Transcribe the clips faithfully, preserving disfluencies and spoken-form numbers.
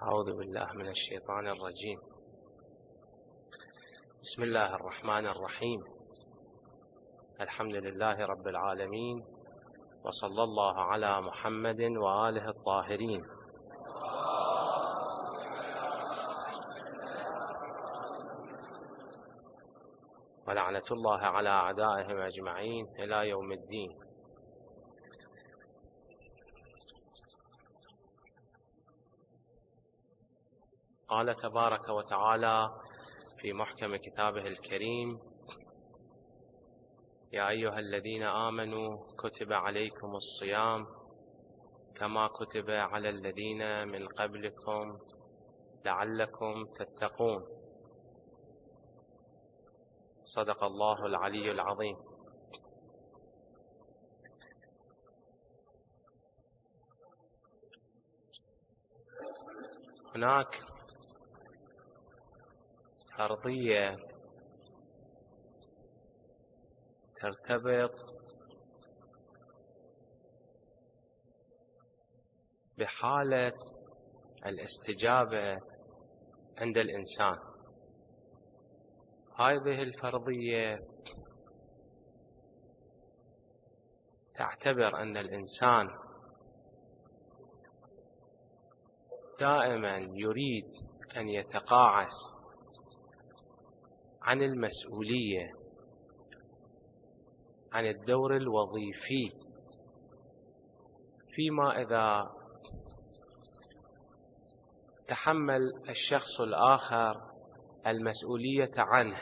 أعوذ بالله من الشيطان الرجيم. بسم الله الرحمن الرحيم. الحمد لله رب العالمين، وصلى الله على محمد وآله الطاهرين. ولعنة الله على أعدائهم أجمعين إلى يوم الدين. قال تبارك وتعالى في محكم كتابه الكريم: يا أيها الذين آمنوا كتب عليكم الصيام كما كتب على الذين من قبلكم لعلكم تتقون. صدق الله العلي العظيم. هناك فرضية ترتبط بحالة الاستجابة عند الإنسان. هذه الفرضية تعتبر أن الإنسان دائما يريد أن يتقاعس عن المسؤولية، عن الدور الوظيفي، فيما إذا تحمل الشخص الآخر المسؤولية عنه.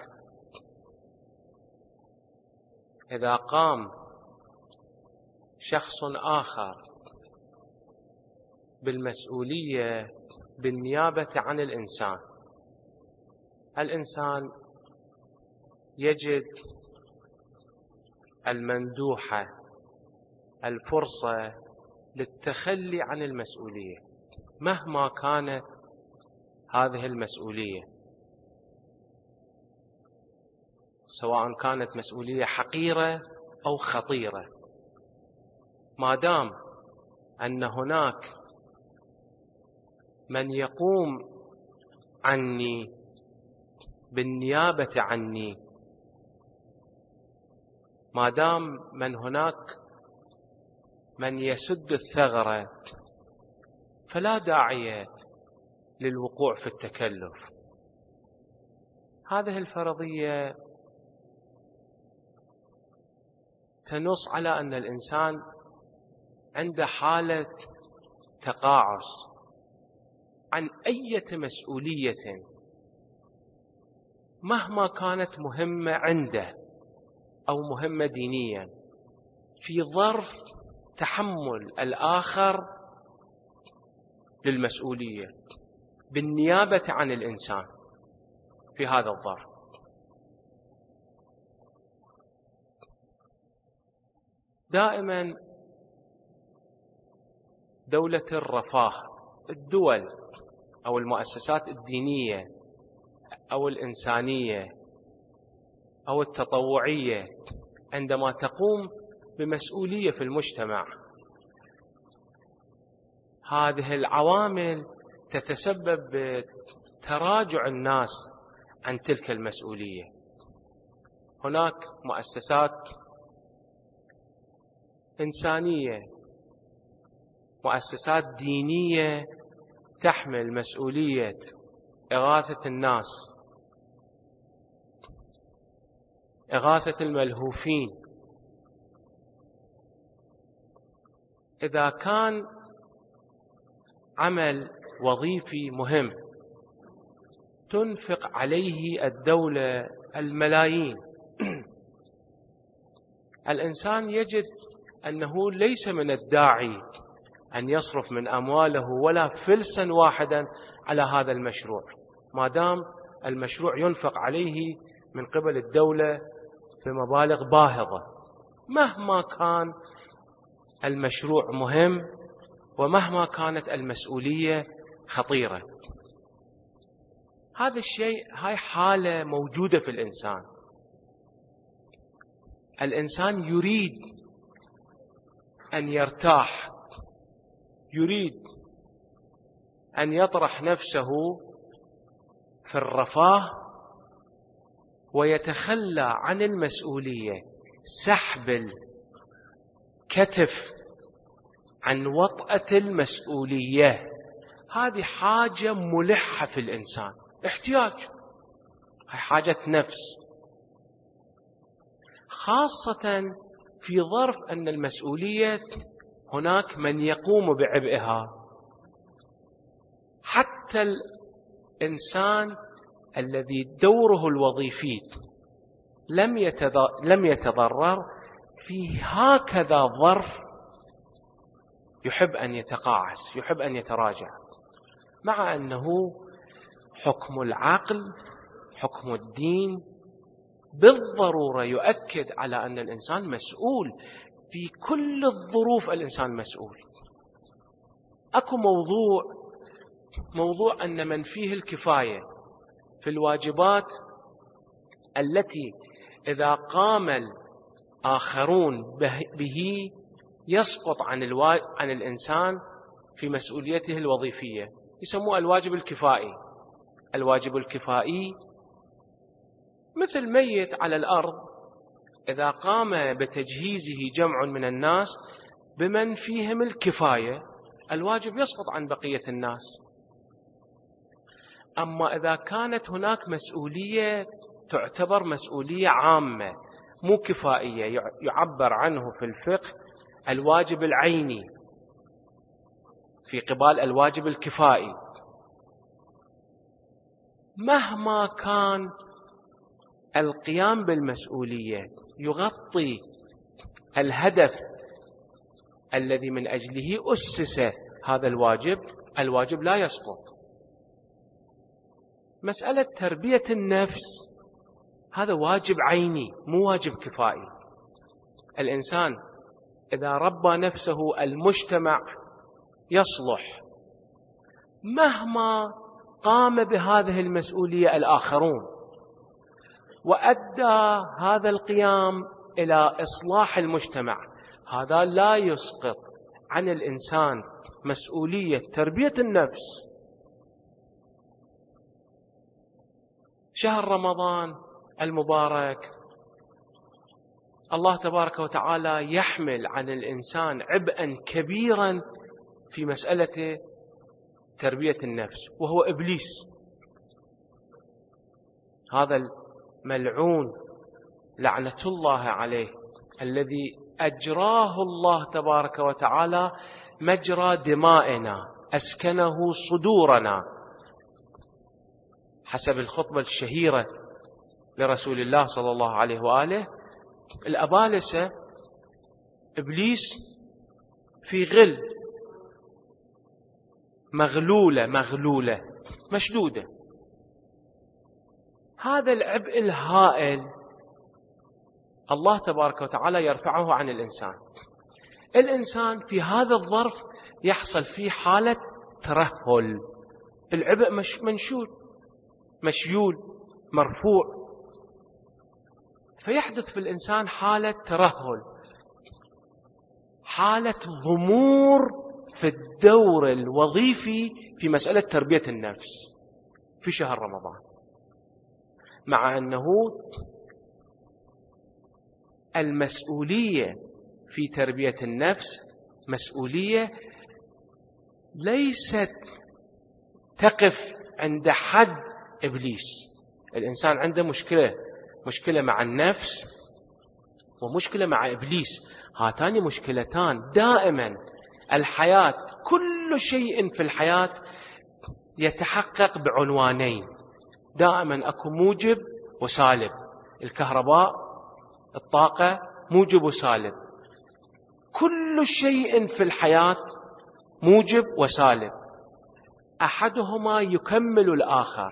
إذا قام شخص آخر بالمسؤولية بالنيابة عن الإنسان، الإنسان يجد المندوحة، الفرصة للتخلي عن المسؤولية مهما كانت هذه المسؤولية، سواء كانت مسؤولية حقيرة أو خطيرة. ما دام أن هناك من يقوم عني بالنيابة عني، ما دام من هناك من يسد الثغرة، فلا داعي للوقوع في التكلف. هذه الفرضية تنص على أن الإنسان عنده حالة تقاعس عن أي مسؤولية مهما كانت مهمة عنده أو مهمة دينية، في ظرف تحمل الآخر للمسؤولية بالنيابة عن الإنسان في هذا الظرف. دائما دولة الرفاه، الدول أو المؤسسات الدينية أو الإنسانية أو التطوعية، عندما تقوم بمسؤولية في المجتمع، هذه العوامل تتسبب بتراجع الناس عن تلك المسؤولية. هناك مؤسسات إنسانية، مؤسسات دينية تحمل مسؤولية إغاثة الناس، إغاثة الملهوفين. إذا كان عمل وظيفي مهم تنفق عليه الدولة الملايين، الإنسان يجد أنه ليس من الداعي أن يصرف من أمواله ولا فلسا واحدا على هذا المشروع، ما دام المشروع ينفق عليه من قبل الدولة بمبالغ باهظة، مهما كان المشروع مهم ومهما كانت المسؤولية خطيرة. هذا الشيء، هاي حالة موجودة في الإنسان. الإنسان يريد أن يرتاح، يريد أن يطرح نفسه في الرفاه ويتخلى عن المسؤولية، سحب الكتف عن وطأة المسؤولية، هذه حاجة ملحة في الإنسان، احتياج، هي حاجة نفس، خاصة في ظرف أن المسؤولية هناك من يقوم بعبئها. حتى الإنسان الذي دوره الوظيفي لم لم يتضرر في هكذا ظرف، يحب أن يتقاعس، يحب أن يتراجع، مع أنه حكم العقل، حكم الدين بالضرورة يؤكد على أن الإنسان مسؤول في كل الظروف. الإنسان مسؤول. أكو موضوع موضوع أن من فيه الكفاية في الواجبات التي إذا قام الآخرون به يسقط عن الوا... عن الإنسان في مسؤوليته الوظيفية، يسموه الواجب الكفائي. الواجب الكفائي مثل ميت على الأرض، إذا قام بتجهيزه جمع من الناس بمن فيهم الكفاية الواجب يسقط عن بقية الناس. أما إذا كانت هناك مسؤولية تعتبر مسؤولية عامة مو كفائية، يعبر عنه في الفقه الواجب العيني في قبال الواجب الكفائي. مهما كان القيام بالمسؤولية يغطي الهدف الذي من أجله أسس هذا الواجب، الواجب لا يسقط. مسألة تربية النفس هذا واجب عيني مو واجب كفائي. الإنسان إذا ربى نفسه المجتمع يصلح، مهما قام بهذه المسؤولية الآخرون وأدى هذا القيام إلى إصلاح المجتمع، هذا لا يسقط عن الإنسان مسؤولية تربية النفس. شهر رمضان المبارك الله تبارك وتعالى يحمل عن الإنسان عبئا كبيرا في مسألة تربية النفس، وهو إبليس، هذا الملعون لعنة الله عليه، الذي أجراه الله تبارك وتعالى مجرى دمائنا، أسكنه صدورنا، حسب الخطبة الشهيرة لرسول الله صلى الله عليه وآله. الأبالسة إبليس في غل، مغلولة مغلولة مشدودة. هذا العبء الهائل الله تبارك وتعالى يرفعه عن الإنسان. الإنسان في هذا الظرف يحصل فيه حالة ترهل، العبء مش منشول مشيول مرفوع، فيحدث في الإنسان حالة ترهل، حالة ضمور في الدور الوظيفي في مسألة تربية النفس في شهر رمضان، مع أنه المسؤولية في تربية النفس مسؤولية ليست تقف عند حد إبليس. الإنسان عنده مشكلة، مشكلة مع النفس ومشكلة مع إبليس، هاتان مشكلتان دائما. الحياة كل شيء في الحياة يتحقق بعنوانين، دائما أكو موجب وسالب. الكهرباء، الطاقة، موجب وسالب. كل شيء في الحياة موجب وسالب، أحدهما يكمل الآخر.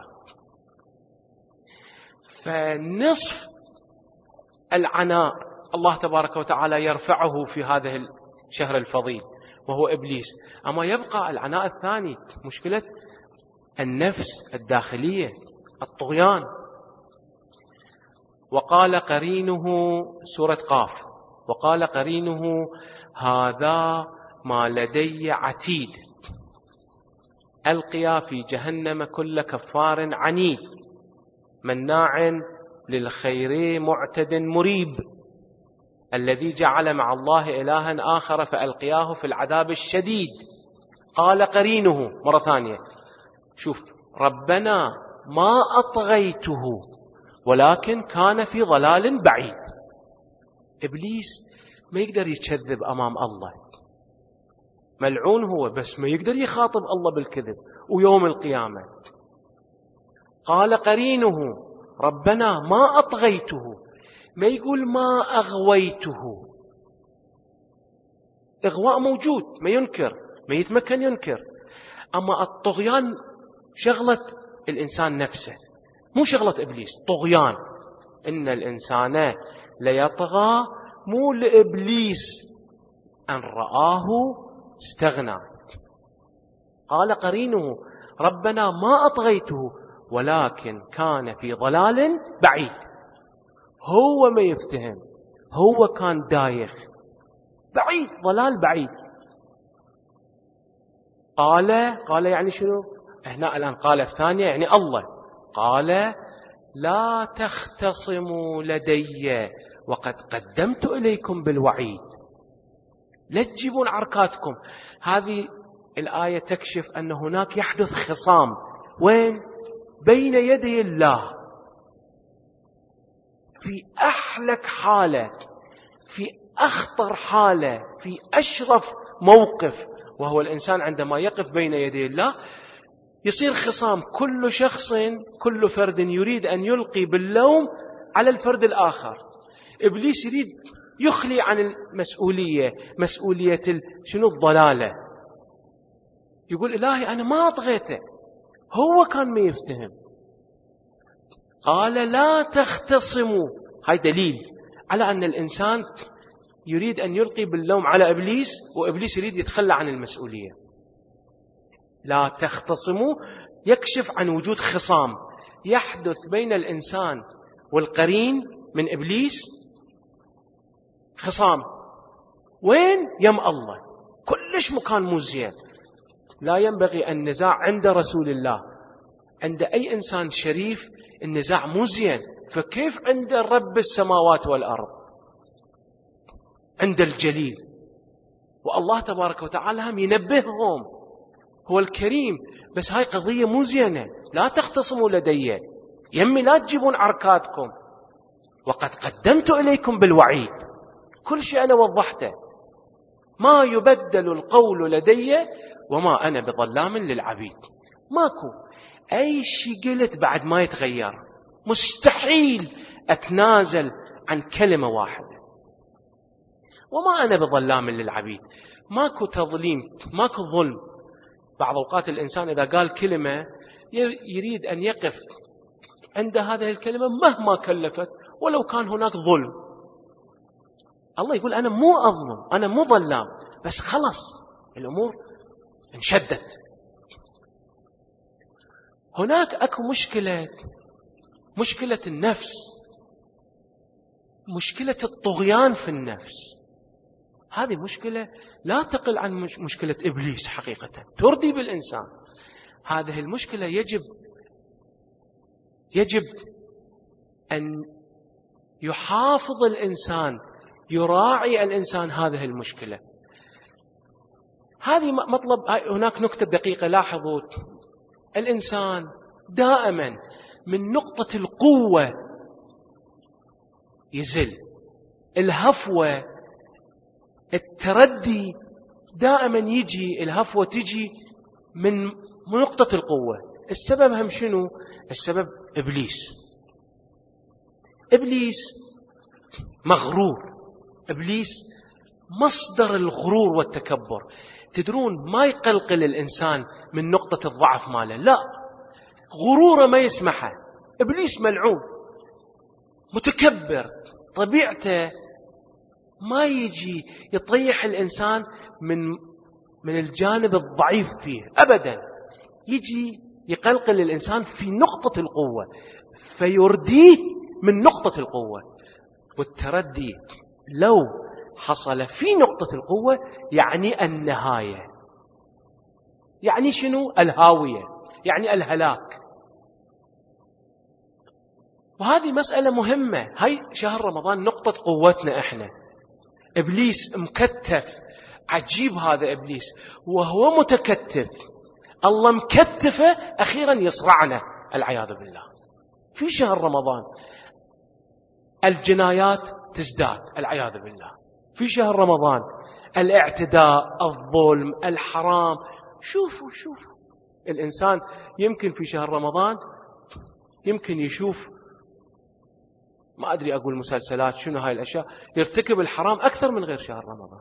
فنصف العناء الله تبارك وتعالى يرفعه في هذا الشهر الفضيل وهو إبليس، أما يبقى العناء الثاني، مشكلة النفس الداخلية، الطغيان. وقال قرينه، سورة قاف، وقال قرينه هذا ما لدي عتيد، ألقيا في جهنم كل كفار عنيد مناع للخير معتد مريب الذي جعل مع الله إلها آخر فألقياه في العذاب الشديد. قال قرينه مرة ثانية، شوف، ربنا ما أطغيته ولكن كان في ضلال بعيد. إبليس ما يقدر يكذب أمام الله، ملعون هو، بس ما يقدر يخاطب الله بالكذب ويوم القيامة. قال قرينه ربنا ما أطغيته، ما يقول ما أغويته. إغواء موجود، ما ينكر، ما يتمكن ينكر، أما الطغيان شغلة الإنسان نفسه، مو شغلة إبليس. طغيان، إن الإنسان ليطغى، مو لإبليس أن رآه استغنى. قال قرينه ربنا ما أطغيته ولكن كان في ضلال بعيد. هو ما يفتهم، هو كان دايخ بعيد، ضلال بعيد. قال قال يعني شنو هنا الآن؟ قال الثانية يعني الله قال لا تختصموا لدي وقد قدمت إليكم بالوعيد. لا تجيبون عركاتكم. هذه الآية تكشف أن هناك يحدث خصام. وين؟ بين يدي الله، في أحلك حالة، في أخطر حالة، في أشرف موقف، وهو الإنسان عندما يقف بين يدي الله يصير خصام. كل شخص، كل فرد يريد أن يلقي باللوم على الفرد الآخر. إبليس يريد يخلي عن المسؤولية، مسؤولية شنو؟ الضلالة. يقول إلهي أنا ما أطغيته، هو كان ما يفتهم. قال لا تختصموا، هاي دليل على أن الإنسان يريد أن يلقي باللوم على إبليس، وإبليس يريد يتخلى عن المسؤولية. لا تختصموا يكشف عن وجود خصام يحدث بين الإنسان والقرين من إبليس. خصام وين؟ يم الله. كلش مكان مزين. لا ينبغي النزاع عند رسول الله، عند أي إنسان شريف النزاع مزين، فكيف عند رب السماوات والأرض، عند الجليل؟ والله تبارك وتعالى هم ينبههم، هو الكريم. بس هاي قضية مزينة، لا تختصموا لدي، يمي لا تجيبون عركاتكم، وقد قدمت إليكم بالوعيد. كل شيء أنا وضحته، ما يبدل القول لدي وما أنا بظلام للعبيد. ماكو أي شيء قلت بعد ما يتغير، مستحيل أتنازل عن كلمة واحدة. وما أنا بظلام للعبيد، ماكو تظليم، ماكو ظلم. بعض أوقات الإنسان إذا قال كلمة يريد أن يقف عند هذه الكلمة مهما كلفت، ولو كان هناك ظلم. الله يقول أنا مو أظلم، أنا مو ظلام، بس خلص الأمور انشدت. هناك أكو مشكلة، مشكلة النفس، مشكلة الطغيان في النفس. هذه مشكلة لا تقل عن مشكلة إبليس حقيقة، تردي بالإنسان. هذه المشكلة يجب يجب أن يحافظ الإنسان، يراعي الإنسان هذه المشكلة. هذه مطلب. هناك نكتة دقيقة، لاحظوا، الإنسان دائما من نقطة القوة يزل، الهفوة، التردي، دائما يجي الهفوة تجي من نقطة القوة. السبب هم شنو؟ السبب إبليس. إبليس مغرور، إبليس مصدر الغرور والتكبر. تدرون ما يقلقل الإنسان من نقطة الضعف ماله، لا، غروره ما يسمحه. إبليس ملعون متكبر، طبيعته ما يجي يطيح الإنسان من من الجانب الضعيف فيه أبدا، يجي يقلقل الإنسان في نقطة القوة فيرديه من نقطة القوة. والتردي لو حصل في نقطة القوة يعني النهاية. يعني شنو؟ الهاوية، يعني الهلاك. وهذه مسألة مهمة. هاي شهر رمضان نقطة قوتنا احنا. إبليس مكتف، عجيب هذا إبليس، وهو متكتف الله مكتفه أخيرا يصرعنا العياذ بالله. في شهر رمضان الجنايات تزداد العياذ بالله. في شهر رمضان الاعتداء، الظلم، الحرام. شوفوا شوفوا الإنسان يمكن في شهر رمضان يمكن يشوف، ما أدري أقول مسلسلات شنو هاي الأشياء، يرتكب الحرام أكثر من غير شهر رمضان.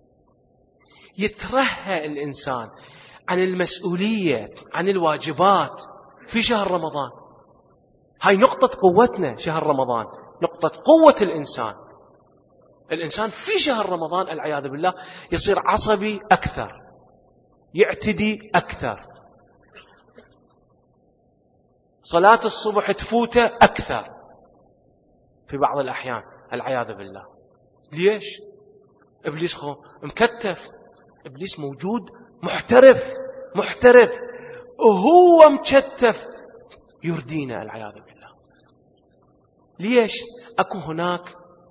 يترهى الإنسان عن المسؤولية، عن الواجبات في شهر رمضان. هاي نقطة قوتنا شهر رمضان، نقطة قوة الإنسان. الإنسان في شهر رمضان العياذ بالله يصير عصبي أكثر، يعتدي أكثر، صلاة الصبح تفوته أكثر في بعض الأحيان العياذ بالله. ليش؟ إبليس خو مكتف، إبليس موجود محترف محترف وهو مكتف يردينا العياذ بالله. ليش؟ أكو هناك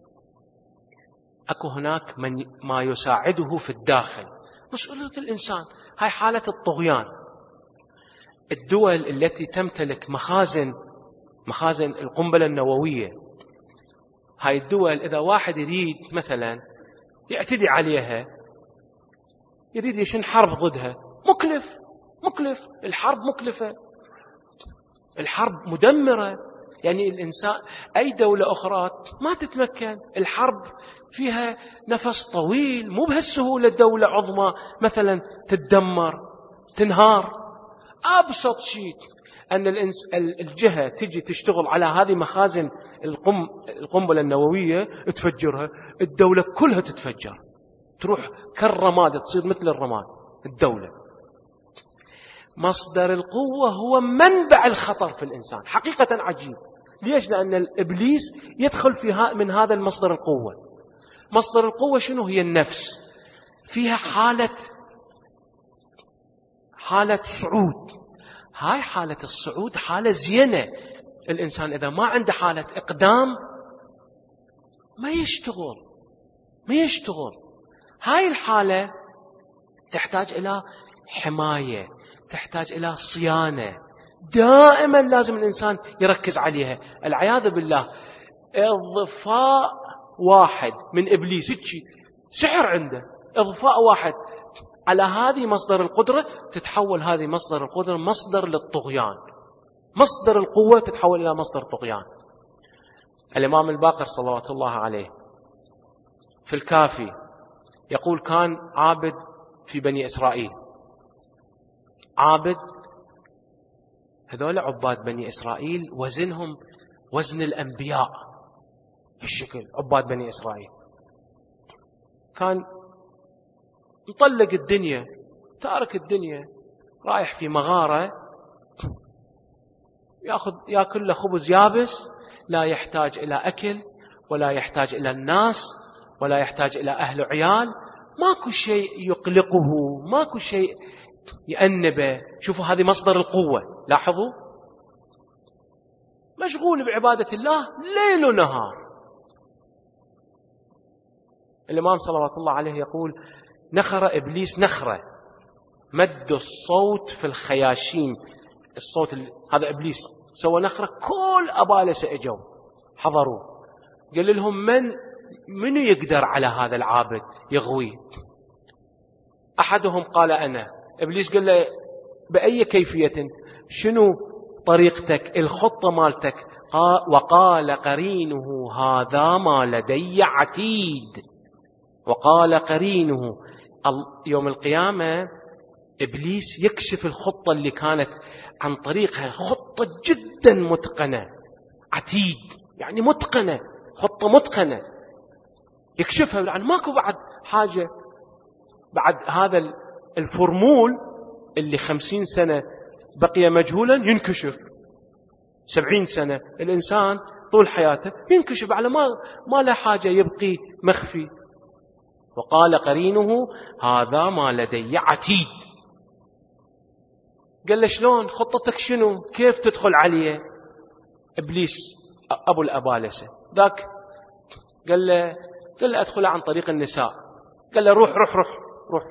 أكو هناك من ما يساعده في الداخل. مسؤولية الإنسان هاي حالة الطغيان. الدول التي تمتلك مخازن مخازن القنبلة النووية، هاي الدول إذا واحد يريد مثلا يعتدي عليها، يريد يشن حرب ضدها، مكلف مكلف الحرب مكلفة، الحرب مدمرة. يعني الإنسان أي دولة أخرى ما تتمكن، الحرب فيها نفس طويل، مو بهالسهولة دولة عظمى مثلا تتدمر تنهار. أبسط شيء أن الجهة تجي تشتغل على هذه مخازن القنبلة النووية تفجرها، الدولة كلها تتفجر، تروح كالرماد، تصير مثل الرماد الدولة. مصدر القوة هو منبع الخطر في الإنسان، حقيقة عجيب. ليش؟ لأن الإبليس يدخل فيها من هذا المصدر القوة. مصدر القوة شنو؟ هي النفس، فيها حالة حالة صعود. هاي حالة الصعود حالة زينة. الإنسان إذا ما عنده حالة إقدام ما يشتغل ما يشتغل هاي الحالة تحتاج إلى حماية، تحتاج إلى صيانة، دائما لازم الإنسان يركز عليها. العياذ بالله إضفاء واحد من إبليس، سحر عنده، إضفاء واحد على هذه مصدر القدرة، تتحول هذه مصدر القدرة مصدر للطغيان. مصدر القوة تتحول إلى مصدر طغيان. الإمام الباقر صلوات الله عليه في الكافي يقول كان عابد في بني إسرائيل، عابد، هذول عباد بني إسرائيل وزنهم وزن الأنبياء الشكل. عباد بني إسرائيل كان مطلق الدنيا، تارك الدنيا، رايح في مغارة ياخذ ياكل له خبز يابس، لا يحتاج إلى أكل ولا يحتاج إلى الناس ولا يحتاج إلى أهل وعيال، ماكو شيء يقلقه، ماكو شيء يأنبه. شوفوا هذه مصدر القوة، لاحظوا، مشغول بعبادة الله ليل ونهار. الإمام صلوات الله عليه يقول نخر إبليس نخرة، مد الصوت في الخياشيم، الصوت هذا إبليس سوى نخرة، كل أبالسة اجوا حضروا، قال لهم من من يقدر على هذا العابد يغويه؟ أحدهم قال أنا. إبليس قال له بأي كيفية؟ شنو طريقتك، الخطة مالتك؟ وقال قرينه هذا ما لدي عتيد. وقال قرينه، يوم القيامة إبليس يكشف الخطة اللي كانت عن طريقها، خطة جدا متقنة، عتيد يعني متقنة، خطة متقنة يكشفها. يعني ماكو بعد حاجة بعد هذا الفورمول اللي خمسين سنة بقي مجهولا ينكشف. سبعين سنة الإنسان طول حياته ينكشف على ما ما له حاجة يبقي مخفي. وقال قرينه هذا ما لدي عتيد. قال له شلون خطتك شنو كيف تدخل عليه؟ إبليس أبو الأبالسة ذاك قال له قال له أدخل عن طريق النساء. قال له روح روح روح روح.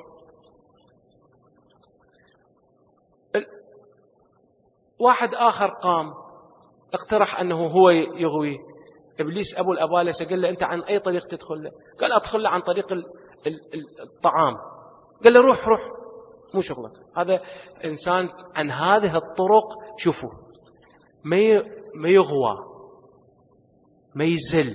واحد آخر قام اقترح أنه هو يغوي. إبليس أبو الأبالسة قال له أنت عن أي طريق تدخل له؟ قال أدخل له عن طريق الطعام. قال له روح روح مو شغلك. هذا إنسان عن هذه الطرق شوفوا ما يغوى ما يزل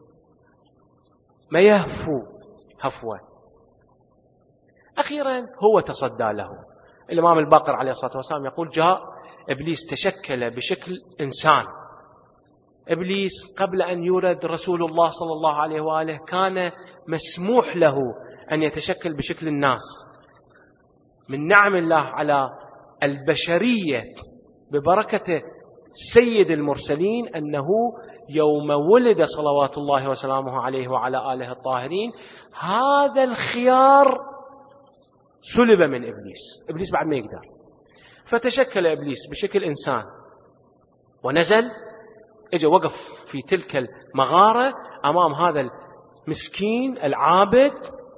ما يهفو هفوة. أخيرا هو تصدى له. الإمام الباقر عليه الصلاة والسلام يقول جاء إبليس تشكل بشكل إنسان. إبليس قبل أن يولد رسول الله صلى الله عليه وآله كان مسموح له أن يتشكل بشكل الناس. من نعم الله على البشرية ببركة سيد المرسلين أنه يوم ولد صلوات الله وسلامه عليه وعلى آله الطاهرين هذا الخيار سلب من إبليس. إبليس بعد ما يقدر، فتشكل إبليس بشكل إنسان ونزل اجى وقف في تلك المغارة أمام هذا المسكين العابد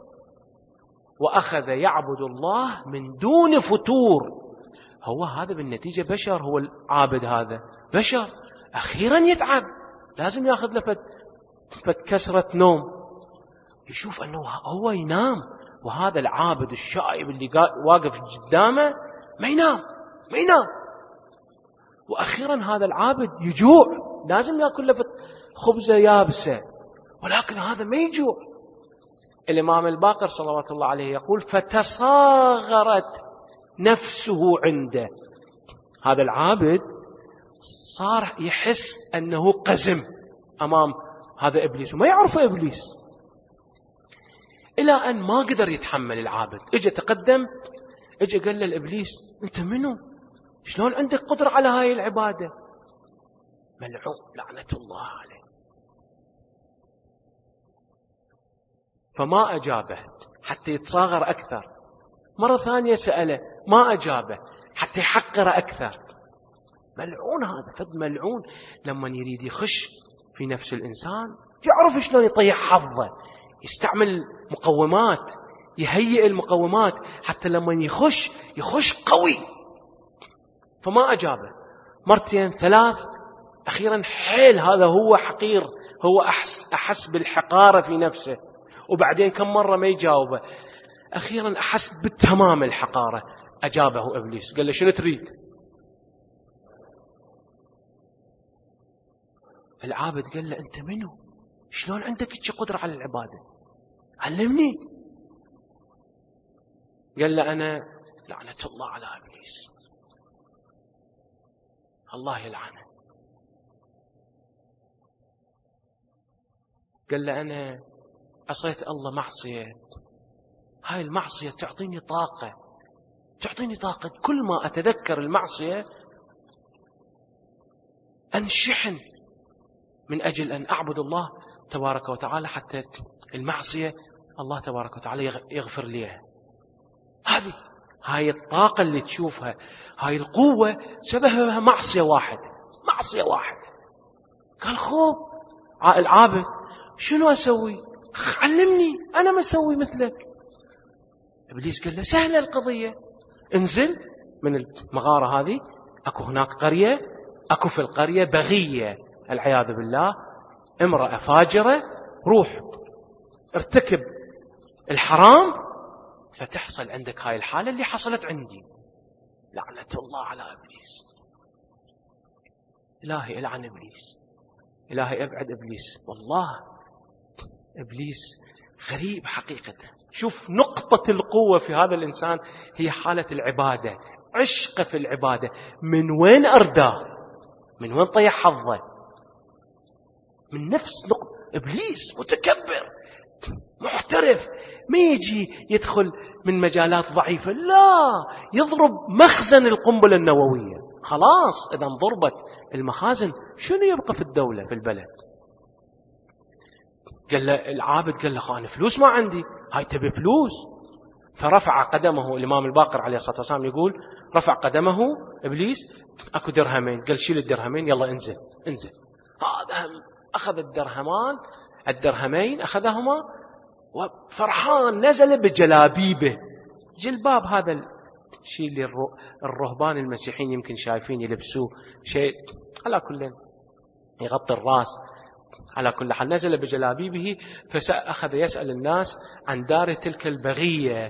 وأخذ يعبد الله من دون فتور. هو هذا بالنتيجة بشر، هو العابد هذا بشر أخيرا يتعب لازم يأخذ له فت كسرة نوم. يشوف أنه هو ينام وهذا العابد الشائب اللي واقف قدامه ما ينام ما ينام. وأخيرا هذا العابد يجوع لازم يأكل له خبزة يابسة ولكن هذا ما يجوع. الإمام الباقر صلوات الله عليه يقول فتصاغرت نفسه عنده. هذا العابد صار يحس أنه قزم أمام هذا إبليس وما يعرفه إبليس، إلى أن ما قدر يتحمل العابد. إجا تقدم إجا قال له الإبليس أنت منو؟ شلون عندك قدرة على هاي العبادة؟ ملعون لعنة الله عليه. فما أجابه حتى يتصاغر أكثر. مرة ثانية سأله ما أجابه حتى يحقر أكثر. ملعون هذا فد ملعون لما يريد يخش في نفس الإنسان يعرف شلون يطيح حظه، يستعمل مقومات يهيئ المقومات حتى لما يخش يخش قوي. فما أجابه مرتين ثلاث. أخيرا حيل هذا هو حقير، هو أحس, أحس بالحقارة في نفسه. وبعدين كم مرة ما يجاوبه. أخيرا أحس بالتمام الحقارة أجابه إبليس قال له شنو تريد؟ العابد قال له أنت منو؟ شلون عندك قدرة على العبادة؟ علمني. قال له أنا لعنة الله على إبليس الله يلعنه. قال له أنا عصيت الله معصية، هاي المعصية تعطيني طاقة تعطيني طاقة كل ما أتذكر المعصية أنشحن من أجل أن أعبد الله تبارك وتعالى حتى المعصية الله تبارك وتعالى يغفر ليها. هذه هاي الطاقة اللي تشوفها هاي القوة سببها معصية واحدة معصية واحدة. قال خوب العابد شنو أسوي؟ علمني أنا ما أسوي مثلك. إبليس قال له سهلة القضية، انزل من المغارة هذه أكو هناك قرية أكو في القرية بغية العياذ بالله امرأة فاجرة، روح ارتكب الحرام فتحصل عندك هاي الحالة اللي حصلت عندي. لعنة الله على إبليس. إلهي العن إبليس، إلهي أبعد إبليس. والله إبليس غريب حقيقة. شوف نقطة القوة في هذا الإنسان هي حالة العبادة، عشق في العبادة. من وين أرداه؟ من وين طيح حظه؟ من نفس نقطة. إبليس متكبر محترف ما يجي يدخل من مجالات ضعيفة، لا يضرب مخزن القنبلة النووية. خلاص إذا انضربت المخازن شنو يبقى في الدولة في البلد؟ قال له العابد قال له أنا فلوس ما عندي، هاي تبي فلوس. فرفع قدمه الإمام الباقر عليه الصلاة والسلام يقول رفع قدمه إبليس، أكو درهمين، قال شيل الدرهمين، يلا انزل انزل. هذا أخذ الدرهمان الدرهمين أخذهما وفرحان نزل بجلابيبه. جلباب هذا الشيء اللي الرهبان المسيحيين يمكن شايفين يلبسوه، شيء على كل يغطي الرأس. على كل حال نزل بجلابيبه، فأخذ يسأل الناس عن دار تلك البغية،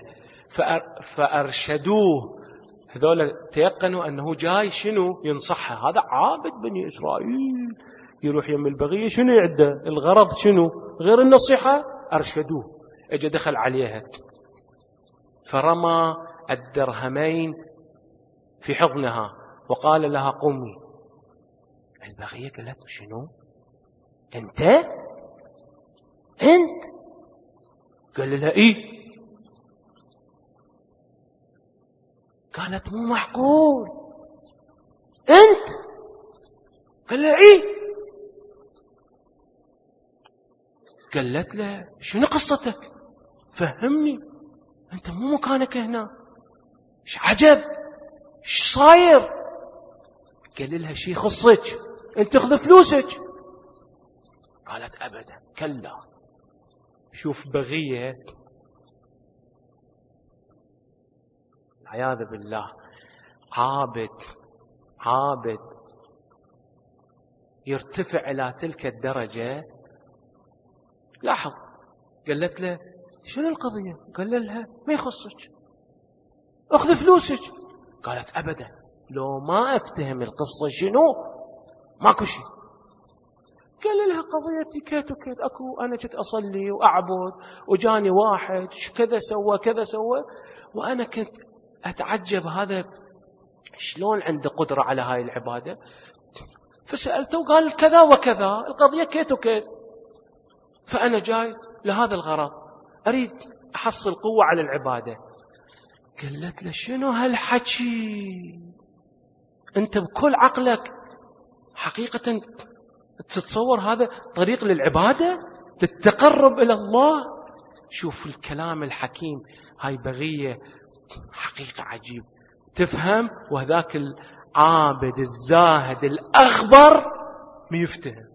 فأرشدوه. هذول تيقنوا أنه جاي شنو ينصحها، هذا عابد بني إسرائيل يروح يم البغية، شنو يعده الغرض شنو غير النصيحة. أرشدوه، اجى دخل عليها فرمى الدرهمين في حضنها وقال لها قومي. البغية قالت شنو أنت أنت قال لها إيه، قالت مو معقول أنت، قال لها إيه، قالت له شنو قصتك فهمني، أنت مو مكانك هنا، إيش عجب إيش صاير. قال لها شي خصك، أنت تاخذ فلوسك. قالت أبدا كلا. شوف بغية عياذ بالله، عابد عابد يرتفع إلى تلك الدرجة. لاحظ قالت له شنو القضية، قال لها ما يخصك اخذ فلوسك. قالت أبدا لو ما أفتهم القصة شنو ماكو شيء. قال لها قضيتي كيت وكيت، أكو أنا كنت أصلي وأعبد وجاني واحد كذا سوى كذا سوى، وأنا كنت أتعجب هذا شلون عنده قدرة على هاي العبادة، فسألته وقال كذا وكذا، القضية كيت وكيت، فأنا جاي لهذا الغرض، أريد أحصل قوة على العبادة. قالت له شنو هالحكي، أنت بكل عقلك حقيقة تتصور هذا طريق للعبادة تتقرب إلى الله؟ شوف الكلام الحكيم، هاي بغية حقيقة عجيب تفهم، وهذاك العابد الزاهد الأخبر ميفتهم.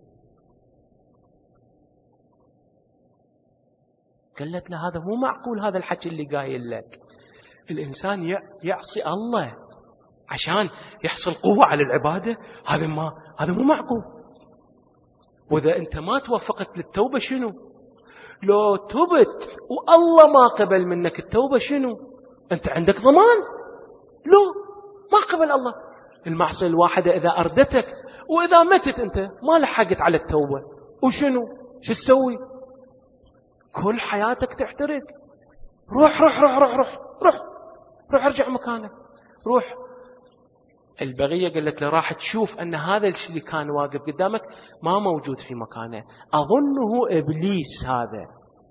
قالت له هذا مو معقول، هذا الحكي اللي قايل لك، الإنسان يعصي الله عشان يحصل قوة على العبادة، هذا ما هذا مو معقول. وإذا أنت ما توفقت للتوبة شنو؟ لو تبت والله ما قبل منك التوبة شنو؟ أنت عندك ضمان؟ لو ما قبل الله. المعصية الواحدة إذا أردتك وإذا متت أنت ما لحقت على التوبة، وشنو شو تسوي؟ كل حياتك تحترق. روح روح روح روح روح روح روح ارجع مكانك روح. البغية قالت له راح تشوف أن هذا الشيء اللي كان واقف قدامك ما موجود في مكانه، أظنه إبليس هذا.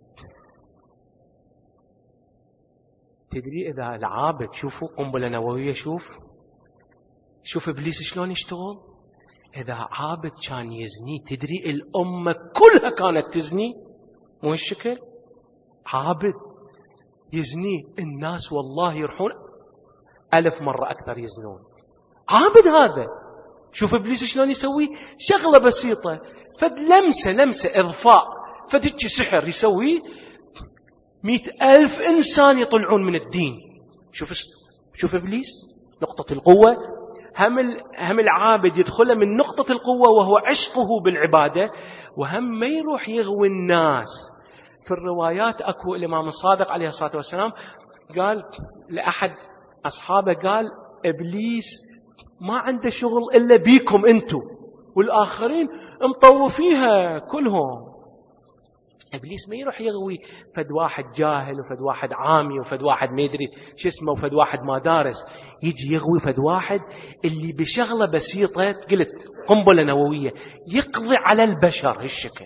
تدري إذا العابد، شوفوا قنبلة نووية، شوف شوف إبليس شلون يشتغل. إذا عابد كان يزني، تدري الأمة كلها كانت تزني، مو هالشكل. عابد يزني الناس والله يروحون ألف مرة أكثر يزنون. عابد هذا. شوف إبليس شلون يسوي شغلة بسيطة، فد لمسة لمسة إضفاء، فدك سحر يسوي مئة ألف إنسان يطلعون من الدين. شوف شوف إبليس نقطة القوة. هم هم العابد يدخل من نقطة القوة وهو عشقه بالعبادة، وهم ما يروح يغوي الناس. في الروايات أكو الإمام الصادق عليه الصلاة والسلام قال لأحد أصحابه، قال إبليس ما عنده شغل إلا بيكم أنتم، والآخرين مطوفيها كلهم. إبليس ما يروح يغوي فد واحد جاهل وفد واحد عامي وفد واحد ما يدري شو اسمه وفد واحد ما دارس، يجي يغوي فد واحد اللي بشغلة بسيطة، قلت قنبلة نووية، يقضي على البشر هالشكل.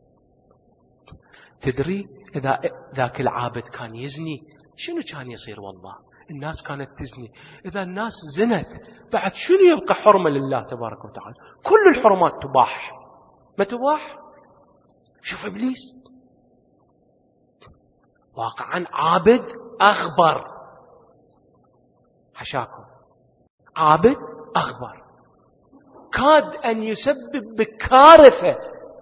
تدري إذا ذاك العابد كان يزني شنو كان يصير؟ والله الناس كانت تزني. إذا الناس زنت بعد شنو يبقى حرمة لله تبارك وتعالى؟ كل الحرمات تباح، ما تباح. شوف إبليس واقعا عابد أخبر. حشاكم عابد أغبر، كاد أن يسبب بكارثة.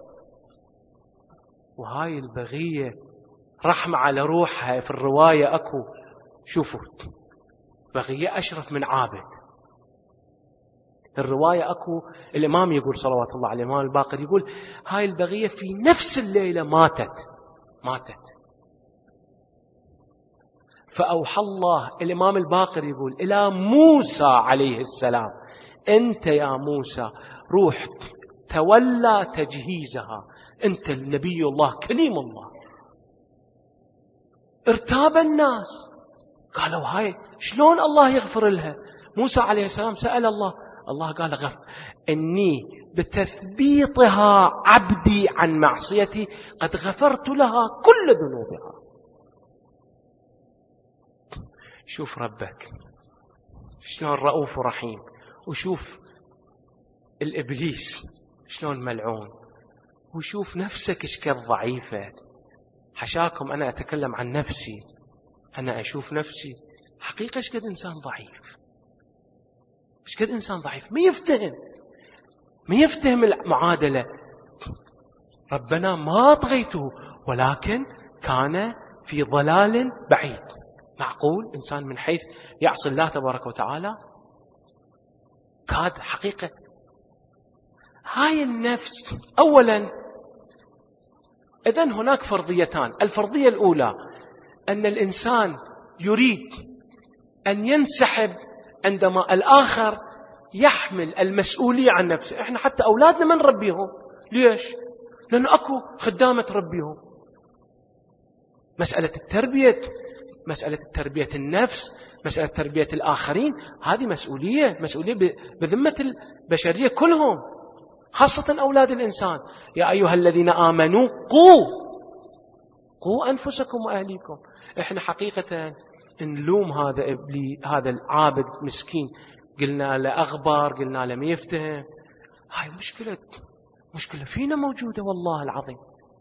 وهاي البغية رحمة على روحها. في الرواية أكو، شوفوا، بغية أشرف من عابد. الرواية أكو الإمام يقول صلوات الله عليه، الإمام الباقر يقول هاي البغية في نفس الليلة ماتت ماتت فأوحى الله، الإمام الباقر يقول، إلى موسى عليه السلام: أنت يا موسى روح تولى تجهيزها، أنت النبي الله كليم الله. ارتاب الناس، قالوا هاي شلون الله يغفر لها؟ موسى عليه السلام سأل الله، الله قال غفر إني بتثبيطها عبدي عن معصيتي قد غفرت لها كل ذنوبها. شوف ربك شلون رؤوف ورحيم، وشوف الإبليس شلون ملعون، وشوف نفسك اشكال ضعيفة. حشاكم أنا أتكلم عن نفسي، أنا أشوف نفسي حقيقة اشكد إنسان ضعيف، اشكد إنسان ضعيف ما يفتهم ما يفتهم المعادلة. ربنا ما طغيته ولكن كان في ضلال بعيد. معقول إنسان من حيث يعصي الله تبارك وتعالى؟ كاد حقيقة. هاي النفس أولا، إذن هناك فرضيتان. الفرضية الأولى أن الإنسان يريد أن ينسحب عندما الآخر يحمل المسؤولية عن نفسه. إحنا حتى أولادنا ما نربيهم. ليش؟ لأن أكو خدامة تربيهم. مسألة التربية، مسألة تربية النفس، مسألة تربية الآخرين، هذه مسؤولية مسؤولية بذمة البشرية كلهم، خاصة أولاد الإنسان. يا أيها الذين آمنوا قوا قوا أنفسكم وأهليكم. إحنا حقيقة نلوم هذا إبلي هذا العابد مسكين، قلنا له أغبر، قلنا له ما يفتهم. هاي مشكلة مشكلة فينا موجودة. والله العظيم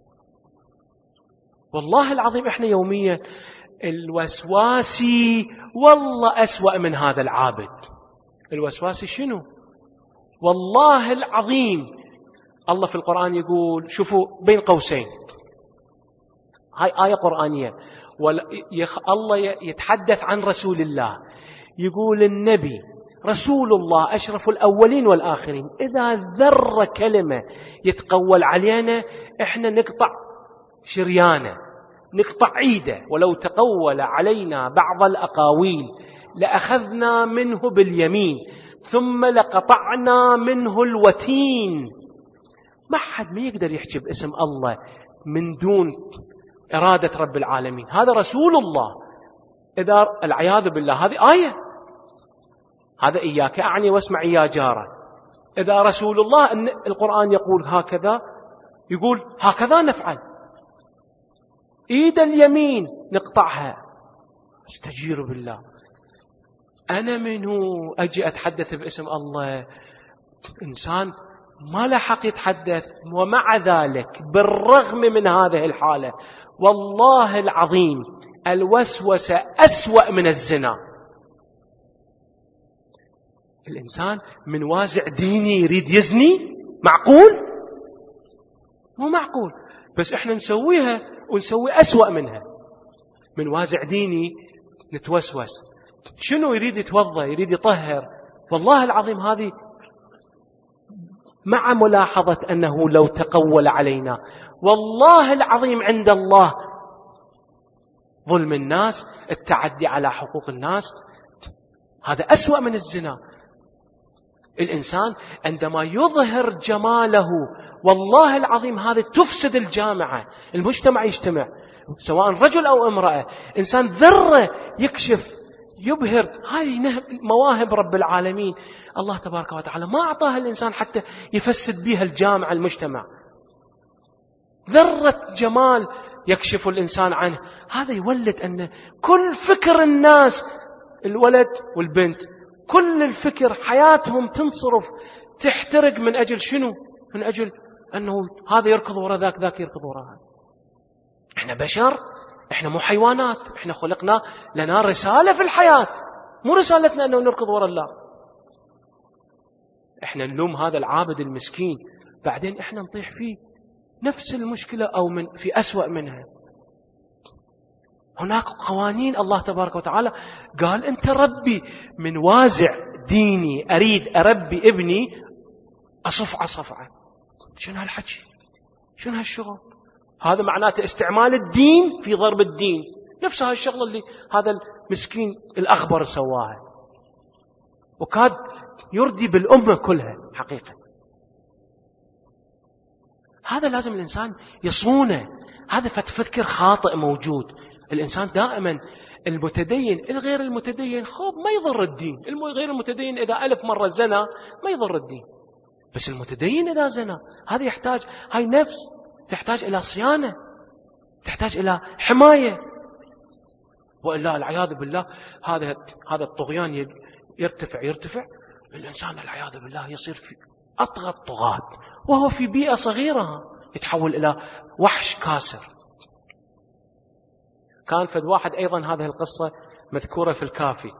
والله العظيم إحنا يوميا الوسواسي والله أسوأ من هذا العابد. الوسواسي شنو؟ والله العظيم الله في القرآن يقول، شوفوا بين قوسين، هاي آية قرآنية، الله يتحدث عن رسول الله، يقول النبي رسول الله أشرف الأولين والآخرين، إذا ذر كلمة يتقول علينا إحنا نقطع شريانة، نقطع عيده. ولو تقول علينا بعض الأقاويل لأخذنا منه باليمين ثم لقطعنا منه الوتين. ما حد ما يقدر يحكي باسم الله من دون إرادة رب العالمين. هذا رسول الله. إذا العياذ بالله هذه آية، هذا إياك أعني واسمع يا جارة. إذا رسول الله أن القرآن يقول هكذا، يقول هكذا نفعل، إيد اليمين نقطعها. استجير بالله، أنا منه أجي أتحدث باسم الله؟ إنسان ما له حق يتحدث. ومع ذلك بالرغم من هذه الحالة والله العظيم الوسوسة أسوأ من الزنا. الإنسان من وازع ديني يريد يزني، معقول؟ مو معقول. بس إحنا نسويها ونسوي أسوأ منها. من وازع ديني نتوسوس. شنو يريد يتوضأ، يريد يطهر. والله العظيم هذه مع ملاحظة أنه لو تقول علينا، والله العظيم عند الله ظلم الناس، التعدي على حقوق الناس، هذا أسوأ من الزنا. الإنسان عندما يظهر جماله والله العظيم هذا تفسد الجامعة، المجتمع يجتمع سواء رجل أو امرأة. إنسان ذرة يكشف يبهر، هذه مواهب رب العالمين. الله تبارك وتعالى ما أعطاها الإنسان حتى يفسد بها الجامعة المجتمع. ذرة جمال يكشف الإنسان عنه، هذا يولد أن كل فكر الناس، الولد والبنت، كل الفكر حياتهم تنصرف تحترق من أجل شنو؟ من أجل أنه هذا يركض وراء ذاك، ذاك يركض وراء هذا. إحنا بشر، إحنا مو حيوانات. إحنا خلقنا لنا رسالة في الحياة، مو رسالتنا أنه نركض وراء الله. إحنا نلوم هذا العابد المسكين، بعدين إحنا نطيح فيه نفس المشكلة أو من في أسوأ منها. هناك قوانين الله تبارك وتعالى قال أنت ربي، من وازع ديني أريد أربي ابني أصفعة صفعة. شنو هالحكي؟ شنو هالشغل؟ هذا معناته استعمال الدين في ضرب الدين، نفس هالشغل اللي هذا المسكين الأخبر سواها، وكاد يردي بالأمة كلها حقيقة. هذا لازم الإنسان يصونه. هذا فكر خاطئ موجود. الإنسان دائما المتدين الغير المتدين خوب ما يضر الدين. الغير المتدين إذا ألف مرة زنا ما يضر الدين، بس المتدين إذا زنا هذا يحتاج، هاي نفس تحتاج إلى صيانة، تحتاج إلى حماية، وإلا العياذ بالله هذا هذا الطغيان يرتفع يرتفع الإنسان العياذ بالله يصير في أطغى الطغاة، وهو في بيئة صغيرة يتحول إلى وحش كاسر. كان فد واحد أيضا، هذه القصة مذكورة في الكافي،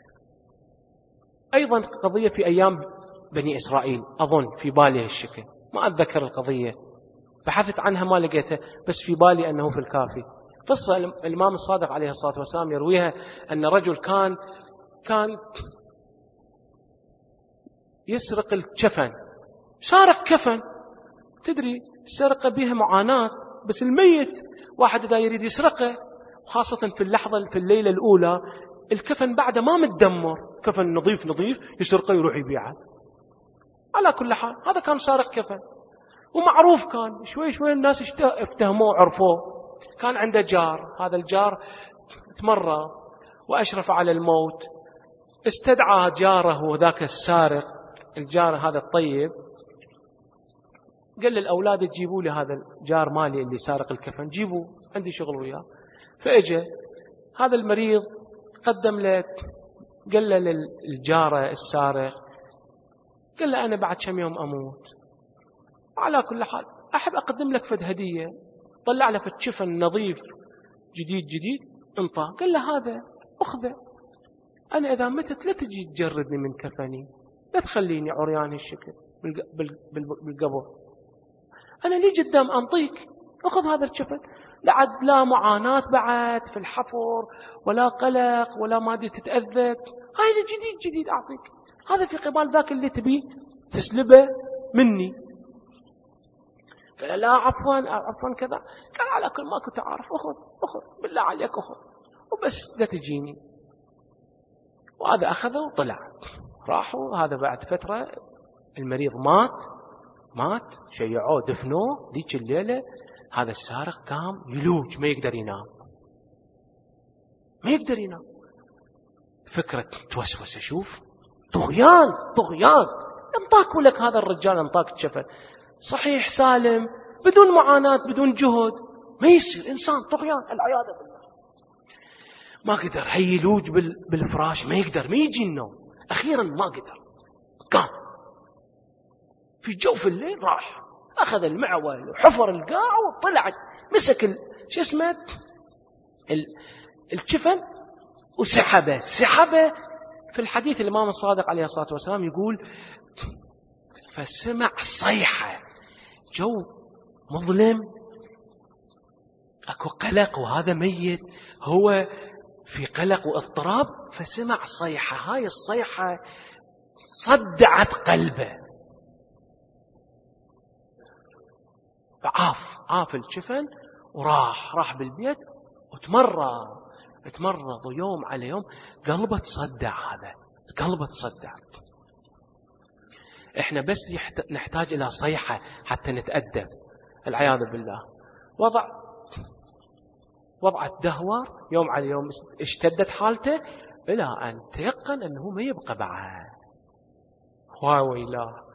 أيضا قضية في أيام بني إسرائيل، أظن في بالي هالشكل، ما أتذكر القضية، بحثت عنها ما لقيتها، بس في بالي أنه في الكافي. قصة الإمام الصادق عليه الصلاة والسلام يرويها أن رجل كان كان يسرق الكفن، سارق كفن، تدري السرقة بها معاناة، بس الميت واحد إذا يريد يسرقه، خاصة في اللحظة في الليلة الأولى الكفن بعد ما متدمر، كفن نظيف نظيف يسرقه يروح يبيعه. على كل حال هذا كان سارق كفن ومعروف، كان شوي شوي الناس افتهموه عرفوه. كان عنده جار، هذا الجار تمرض وأشرف على الموت، استدعى جاره وذاك السارق، الجار هذا الطيب، قال للأولاد تجيبوا لي هذا الجار مالي اللي سارق الكفن، جيبوا عندي شغل وياه. فأجى هذا المريض قدم له، قال له للجارة السارق، قال له أنا بعد كم يوم أموت، على كل حال أحب أقدم لك فد هدية. طلع له فد كفن نظيف جديد جديد انطاه، قال له هذا أخذه، أنا إذا متت لا تجي تجردني من كفني، لا تخليني عريان الشكل بالقبر، أنا لي قدام أنطيك، أخذ هذا الكفن. لعد لا معاناة بعد في الحفر ولا قلق ولا مادة تتأذى، هذا جديد جديد أعطيك، هذا في قبال ذاك اللي تبي تسلبه مني. قال لا عفوا عفوا كذا، قال على كل ما كنت أعرف، أخذ أخذ بالله عليك أخذ وبس لا تجيني. وهذا أخذه وطلع، راحوا. هذا بعد فترة المريض مات مات شيعوه دفنوه. ذيك الليلة هذا السارق قام يلوج، ما يقدر ينام، ما يقدر ينام. فكرة توسوس، أشوف طغيان طغيان، انطاك لك هذا الرجال، انطاك الشفل صحيح سالم بدون معاناة بدون جهد، ما يصير إنسان طغيان العياذ بالله. ما قدر هيلوج بالفراش، ما يقدر، ما يجي النوم. أخيرا ما قدر، قام في جوف الليل، راح أخذ المعول وحفر القاع وطلع، مسك ال... شو اسمه ال... الكفن وسحبه سحبه. في الحديث الإمام الصادق عليه الصلاة والسلام يقول فسمع صيحة، جو مظلم، أكو قلق، وهذا ميت هو في قلق واضطراب، فسمع صيحة. هاي الصيحة صدعت قلبه، فعاف عاف الكفن وراح راح بالبيت وتمرض تمرض يوم على يوم، قلبه تصدع، هذا قلبه تصدع. احنا بس نحتاج الى صيحة حتى نتأدب، العياذ بالله. وضع وضعت دهور يوم على يوم، اشتدت حالته الى ان تيقن انه ما يبقى بعد. واويلا،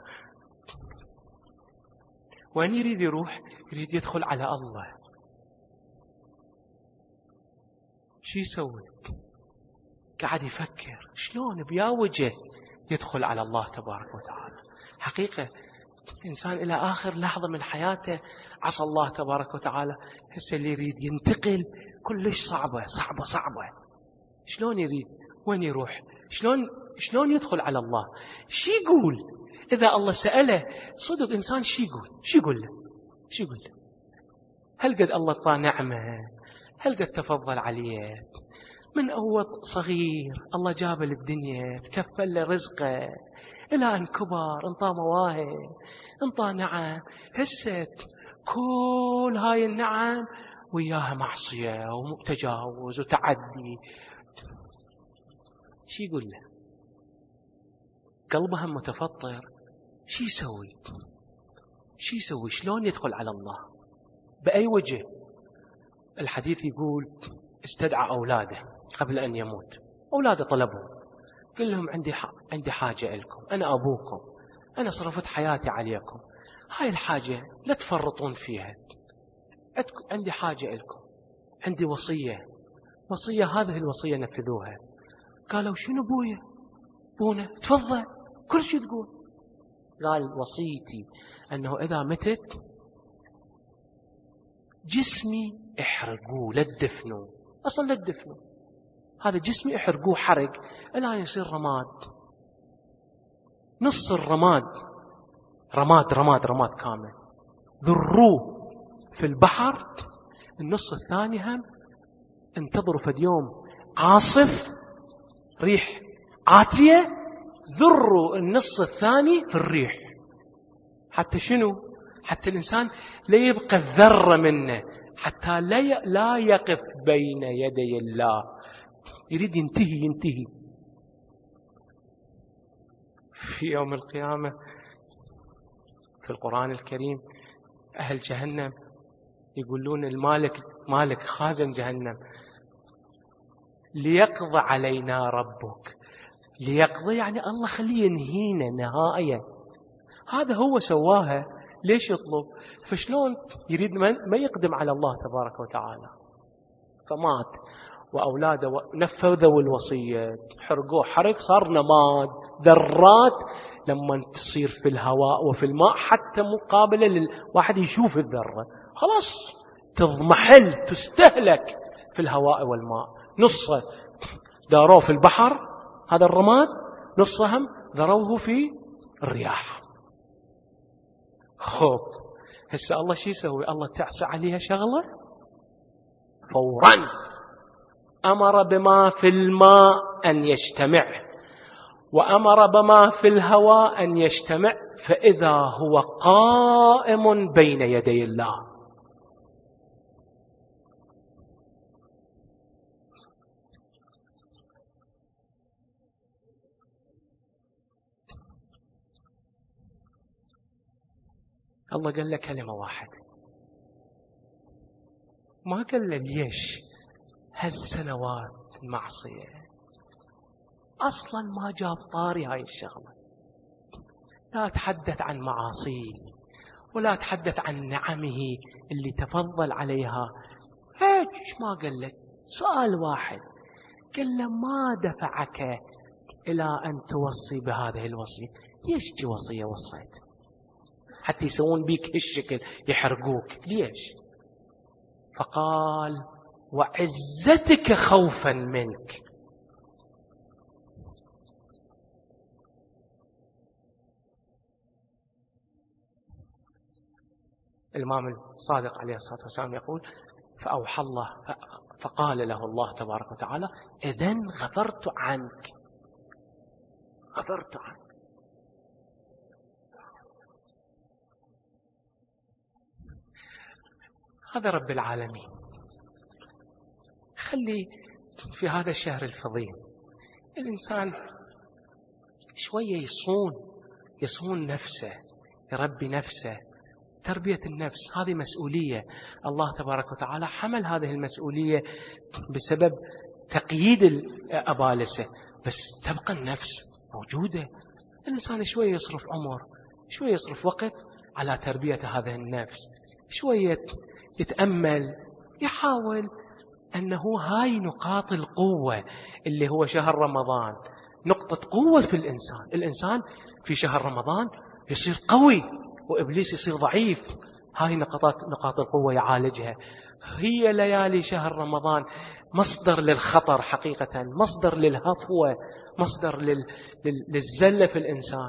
وين يريد يروح؟ يريد يدخل على الله. شو يسوي؟ قاعد يفكر شلون بيا وجه يدخل على الله تبارك وتعالى. حقيقة إنسان إلى آخر لحظة من حياته عصى الله تبارك وتعالى، هسه اللي يريد ينتقل كلش صعبة صعبة صعبة. شلون يريد؟ وين يروح؟ شلون شلون يدخل على الله؟ شو يقول؟ إذا الله سأله صدق إنسان شي يقول شي يقول له شي يقول له هل قد الله طا نعمة؟ هل قد تفضل عليه؟ من أول صغير الله جابه للدنيا تكفل له رزقه إلى أن كبر انطى مواهب انطى نعم. هسه كل هاي النعم وياها معصية وتجاوز وتعدي. شي يقول له؟ قلبها متفطر. شي يسوي؟ شي يسوي؟ شلون يدخل على الله؟ بأي وجه؟ الحديث يقول استدعى أولاده قبل أن يموت. أولاده طلبوا قل لهم عندي عندي حاجة لكم، أنا أبوكم، أنا صرفت حياتي عليكم، هاي الحاجة لا تفرطون فيها، عندي حاجة لكم، عندي وصية وصية هذه الوصية نفذوها. قالوا شنو بويا؟ بونا تفضل كل شيء تقول. قال وصيتي أنه إذا متت جسمي احرقوه لا تدفنوه، أصلا لا تدفنوه، هذا جسمي احرقوه حرق الآن يصير رماد، نص الرماد رماد رماد رماد كامل، ذروه في البحر، النص الثاني هم انتظروا فد يوم عاصف ريح عاتية، ذروا النص الثاني في الريح. حتى شنو؟ حتى الإنسان لا يبقى الذرة منه، حتى لا لا يقف بين يدي الله، يريد ينتهي ينتهي في يوم القيامة. في القرآن الكريم أهل جهنم يقولون المالك مالك خازن جهنم ليقضى علينا ربك. ليقضي يعني الله خليه ينهينا نهاية، هذا هو سواها، ليش يطلب؟ فشلون يريد ما يقدم على الله تبارك وتعالى؟ فمات وأولاده نفذوا الوصية، حرقوه حرق صار نماد ذرات، لما تصير في الهواء وفي الماء حتى مقابلة للواحد يشوف الذرة خلاص تضمحل تستهلك في الهواء والماء. نصه داروه في البحر هذا الرماد، نصهم ذروه في الرياح. خوب هسه الله شو يسوي؟ الله تعسى عليها شغلة فورا أمر بما في الماء أن يجتمع، وأمر بما في الهواء أن يجتمع، فإذا هو قائم بين يدي الله. الله قال له كلمة واحدة، ما قال له ليش هالسنوات المعصية، أصلا ما جاب طاري هاي الشغلة. لا تحدث عن معاصيه ولا تحدث عن نعمه اللي تفضل عليها، هيك ما قال لك. سؤال واحد قال له ما دفعك إلى أن توصي بهذه الوصية؟ ليش دي وصية وصيت حتى يسوون بيك هالشكل يحرقوك؟ ليش؟ فقال وعزتك خوفا منك. الإمام الصادق عليه الصلاة والسلام يقول فأوحى الله فقال له الله تبارك وتعالى إذن غفرت عنك، غفرت عنك. هذا رب العالمين. خلي في هذا الشهر الفضيل الإنسان شوية يصون يصون نفسه، يربي نفسه. تربية النفس هذه مسؤولية، الله تبارك وتعالى حمل هذه المسؤولية بسبب تقييد الأبالسة، بس تبقى النفس موجودة. الإنسان شوية يصرف عمر، شوية يصرف وقت على تربية هذه النفس، شوية يتأمل، يحاول أنه هاي نقاط القوة اللي هو شهر رمضان، نقطة قوة في الإنسان. الإنسان في شهر رمضان يصير قوي وإبليس يصير ضعيف، هاي نقاط نقاط القوة يعالجها. هي ليالي شهر رمضان مصدر للخطر حقيقة، مصدر للهفوة، مصدر لل... لل... للزلة في الإنسان.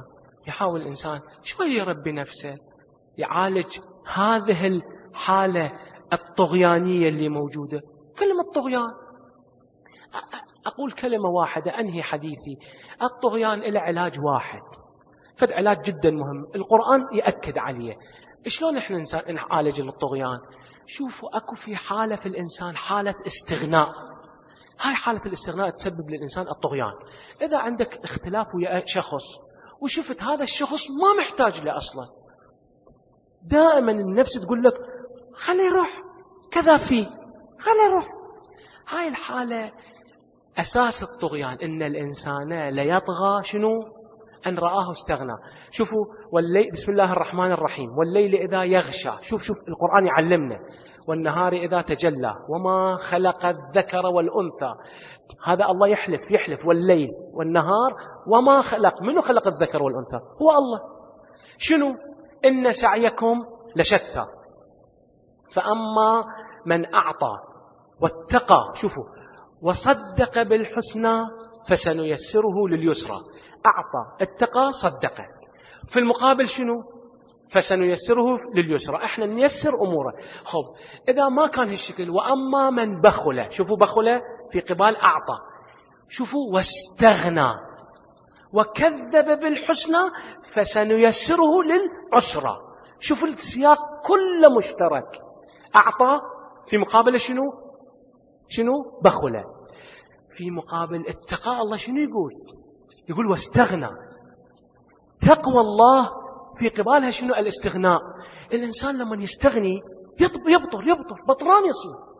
يحاول الإنسان شوي يربي نفسه، يعالج هذه الحالة الطغيانية اللي موجودة. كلمة طغيان، أقول كلمة واحدة أنهي حديثي. الطغيان إلى علاج واحد، فد علاج جدا مهم القرآن يأكد عليه. شلون إحنا نعالج الطغيان؟ شوفوا أكو في حالة في الإنسان حالة استغناء، هاي حالة الاستغناء تسبب للإنسان الطغيان. إذا عندك اختلاف ويا شخص وشفت هذا الشخص ما محتاج له أصلا، دائما النفس تقول لك خلي يروح كذا فيه، خلي يروح. هاي الحالة أساس الطغيان، إن الإنسان ليطغى شنو؟ أن رآه استغنى. شوفوا والليل، بسم الله الرحمن الرحيم، والليل إذا يغشى، شوف شوف القرآن يعلمنا، والنهار إذا تجلى وما خلق الذكر والأنثى. هذا الله يحلف يحلف والليل والنهار وما خلق. منو خلق الذكر والأنثى؟ هو الله. شنو؟ إن سعيكم لشتى، فأما من أعطى واتقى، شوفوا، وصدق بالحسنى فسنيسره لليسرى. أعطى، اتقى، صدق، في المقابل شنو؟ فسنيسره لليسرى. احنا نيسر أموره. خب إذا ما كان هالشكل، وأما من بخل، شوفوا بخل في قبال أعطى، شوفوا واستغنى وكذب بالحسنى فسنيسره للعسرى. شوفوا السياق كله مشترك. أعطى في مقابل شنو؟ شنو؟ بخل. في مقابل اتقاء الله شنو يقول؟ يقول واستغنى. تقوى الله في قبالها شنو؟ الاستغناء. الإنسان لما يستغني يبطر يبطر بطران يصير.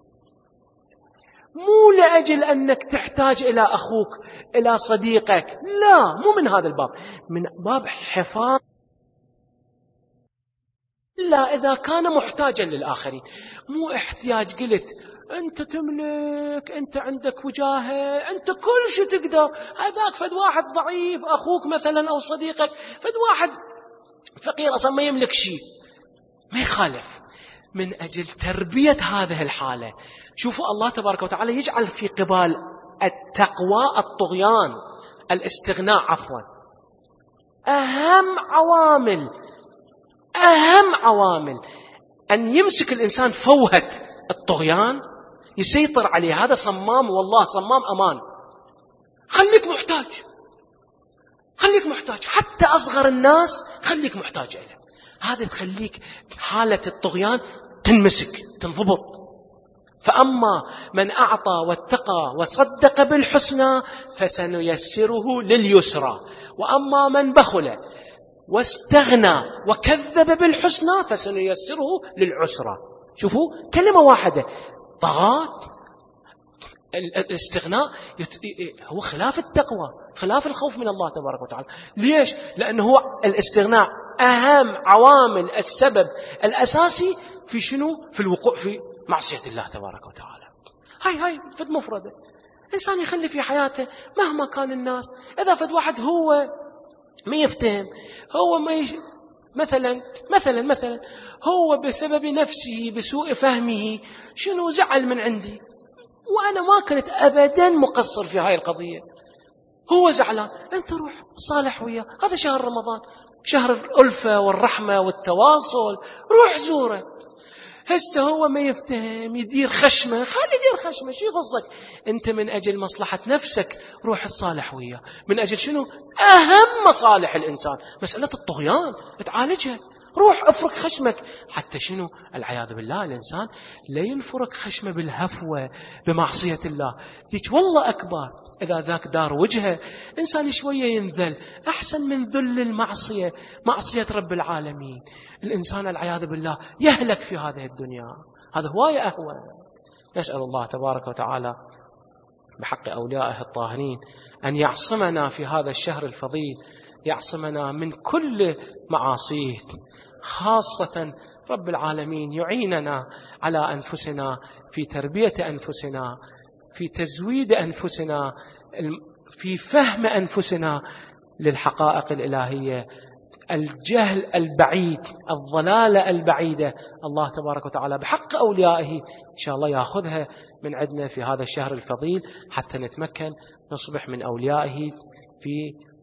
مو لأجل أنك تحتاج إلى أخوك إلى صديقك، لا، مو من هذا الباب، من باب حفاظ. لا، إذا كان محتاجا للآخرين، مو احتياج. قلت أنت تملك، أنت عندك وجاهة، أنت كل شيء تقدر. هذاك فد واحد ضعيف أخوك مثلا أو صديقك، فد واحد فقير أصلا ما يملك شيء، ما يخالف. من أجل تربية هذه الحالة، شوفوا الله تبارك وتعالى يجعل في قبال التقوى الطغيان، الاستغناء عفوا. أهم عوامل أهم عوامل أن يمسك الإنسان فوهة الطغيان، يسيطر عليه. هذا صمام، والله صمام أمان. خليك محتاج، خليك محتاج، حتى أصغر الناس خليك محتاج إليه. هذا تخليك حالة الطغيان تنمسك تنضبط. فأما من أعطى واتقى وصدق بالحسنى فسنيسره لليسرى، وأما من بخل واستغنى وكذب بالحسنى فسنيسره للعسرى. شوفوا كلمة واحدة، طغى. الاستغناء هو خلاف التقوى، خلاف الخوف من الله تبارك وتعالى. ليش؟ لأنه هو الاستغناء أهم عوامل السبب الأساسي في شنو؟ في الوقوع في معصية الله تبارك وتعالى. هاي هاي فد مفردة. إنسان يخلي في حياته مهما كان الناس. إذا فد واحد هو ما يفتهم، هو ما يش... مثلا مثلا مثلا هو بسبب نفسه بسوء فهمه شنو زعل من عندي، وأنا ما كنت أبدا مقصر في هاي القضية. هو زعلان، أنت روح صالح وياه. هذا شهر رمضان، شهر الألفة والرحمة والتواصل، روح زوره. هسه هو ما يفتهم، يدير خشمه، خلي يدير خشمه، شو يخصك أنت؟ من أجل مصلحة نفسك روح الصالح وياه. من أجل شنو؟ أهم مصالح الإنسان، مسألة الطغيان تعالجها. روح افرك خشمك. حتى شنو؟ العياذ بالله الإنسان لا ينفرك خشمه بالهفوة بمعصية الله. ديك والله أكبر. إذا ذاك دار وجهه إنسان شوية ينذل أحسن من ذل المعصية، معصية رب العالمين. الإنسان العياذ بالله يهلك في هذه الدنيا، هذا هواية أهوى. نسأل الله تبارك وتعالى بحق أوليائه الطاهرين أن يعصمنا في هذا الشهر الفضيل، يعصمنا من كل معاصيه، خاصة رب العالمين يعيننا على أنفسنا في تربية أنفسنا، في تزويد أنفسنا، في فهم أنفسنا للحقائق الإلهية. الجهل البعيد، الضلالة البعيدة، الله تبارك وتعالى بحق أوليائه إن شاء الله يأخذها من عندنا في هذا الشهر الفضيل، حتى نتمكن نصبح من أوليائه في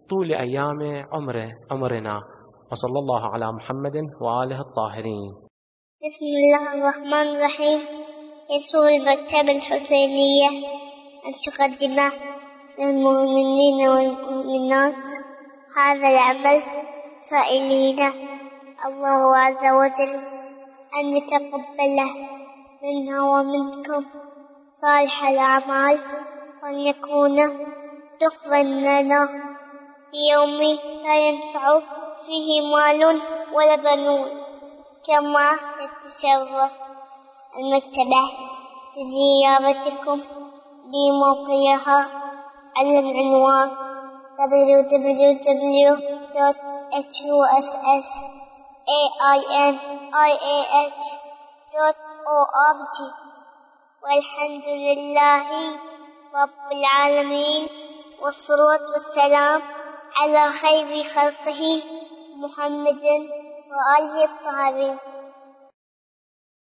طول أيام عمره عمرنا. وصلى الله على محمد وآله الطاهرين. بسم الله الرحمن الرحيم. يسر المكتبة الحسينية أن تقدم للمؤمنين والمؤمنات هذا العمل، سائلين الله عز وجل أن يتقبله منا ومنكم صالح الأعمال، وأن يكون تقبل لنا في يوم لا ينفع فيه مال ولا بنون. كما تتشرف المكتبة بزيارتكم بموقعها على العنوان دبليو دبليو دبليو دوت هوساين دوت أورج. والحمد لله رب العالمين، والصلاة والسلام على خير خلقه محمد وآله الطاهرين.